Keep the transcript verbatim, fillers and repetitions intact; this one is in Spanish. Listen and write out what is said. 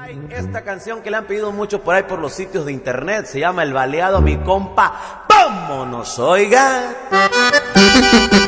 Esta canción que le han pedido mucho por ahí por los sitios de internet se llama El Baleado, mi compa. ¡Vámonos, oiga!